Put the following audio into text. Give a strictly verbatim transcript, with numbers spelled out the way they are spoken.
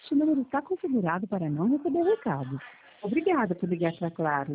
Este número está configurado para não receber recados. Obrigada por ligar para Claro.